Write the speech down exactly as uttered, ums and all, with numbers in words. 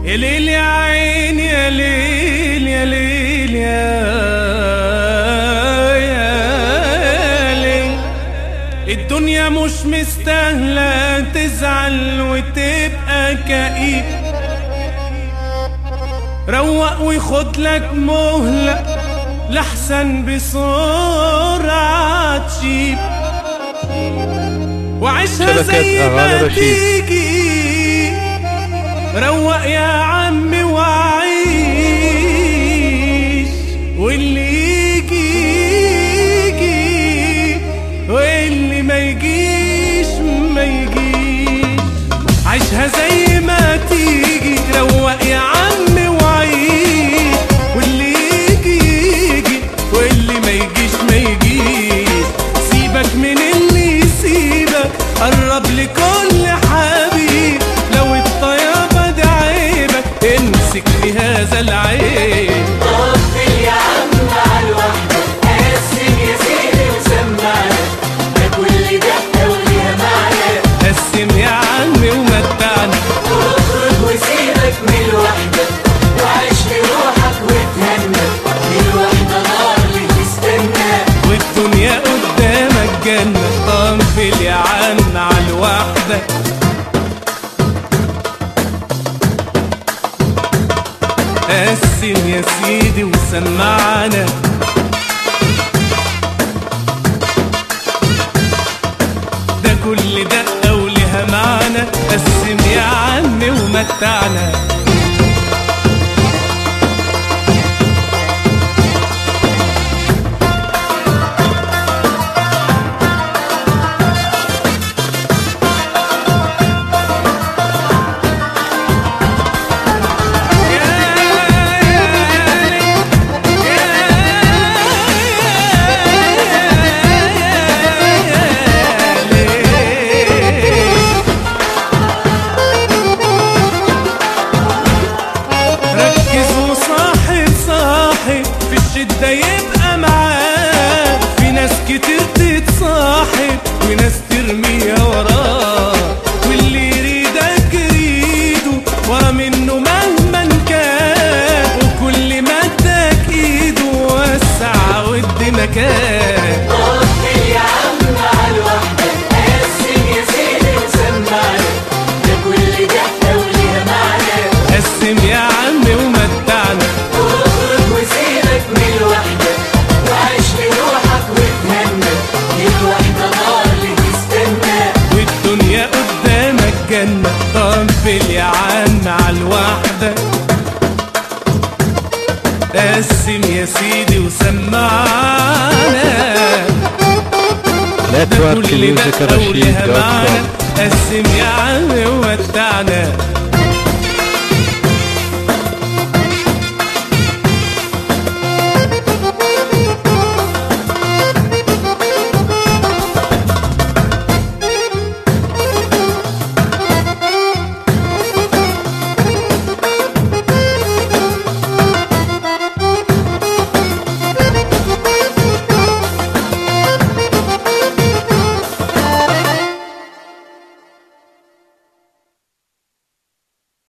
يا ليل يا عين يا ليل يا ليل يا يا ليل. الدنيا مش مستاهلة تزعل وتبقى كئيب، روق وخد لك مهلة لحسن بسرعة تشيب، وعيشها زي ما تيجي. روق يا عمي وعيش، واللي يجي يجي واللي ما يجيش ما يجيش. عيشها زي ما تيجي، روق يا عمي وعيش، واللي يجي يجي واللي ما يجيش ما يجيش. سيبك من اللي يسيبك، قرب لكل حبيب، لو الطيابة دي عيبك امسك بهذا العيب. طفل يا عم عالوحدة، قسم يا سيدي وسمعنا، ده كل دقة وليها معنى. قسم يا عمي ومتعنا، واخرج وسيبك من الوحدة، وعيش لروحك وتهنى. الوحدة نار اللي تستنى، والدنيا قدامك جنة. طنفل يا عم عالوحدة، قسم يا سيدي وسمعنا. ده كل دقة ولها معنى. قسم يا عمي ومتعنا. ده يبقى معاه، في ناس كتير تتصاحب وناس ترميها وراه، واللي يريدك يريده ورا منه مهما كان، وكل ما اداك ايده وسع ودي مكان. طفل يا عم عالوحدة، قسم يا سيدي وسمعنا، ده كل دقة وليها معنى. قسم يا عمي ومتعنا، واخرج وسيبك من الوحدة، وعيش لروحك وتهنى. الوحدة نار اللي تستنى، والدنيا قدامك جنة. طنفل يا عم عالوحدة، قسم يا سيدي وسمعنا. لا تورك كل ميوزك دقة رشيد ولها دوت معنى. كوم. قسم يا عم ومتعنا.